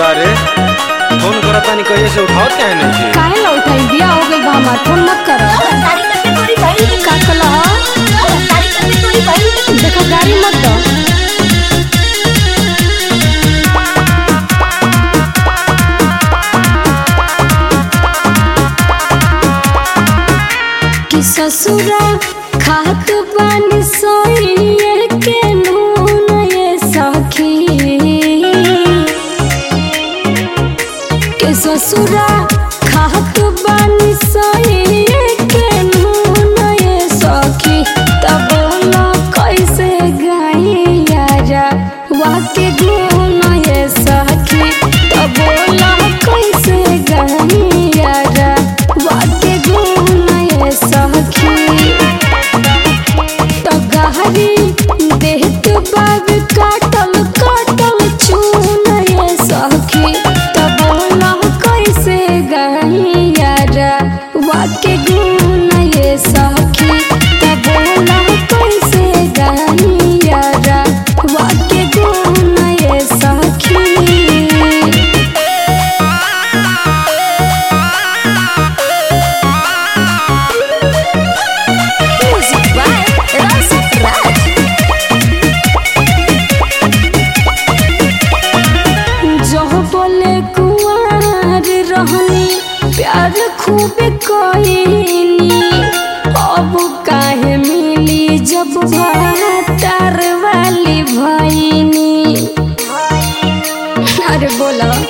रे फोन करत तानी कहिए से उठावत काहे नहीं थी? काहे ना उठाई? बिया हो गइल बा हमार, फोन मत कर। का कहला ह? देखो गाड़ी मत दो। कि ससुरा खात बानी सोइए के नून ये सखी के ससुरा खात बानी सोइए के नून ये सखी तब बोलो कैसे गाई यारा वाके गुण ये सखी तब बोलो कैसे गाई यारा वाके गुण ये सखी तो गहरी देहत बाब काटल काटल चून ये सखी तब बोला कैसे गाई यारा वाके गुण ये सखी तब बोला कैसे गाई यारा वाके गुण ये सखी। जो बोले कुंवर रहनी प्यार खूब कोइनी अब काहे मिली जब भातार वाली भइनी। अरे बोला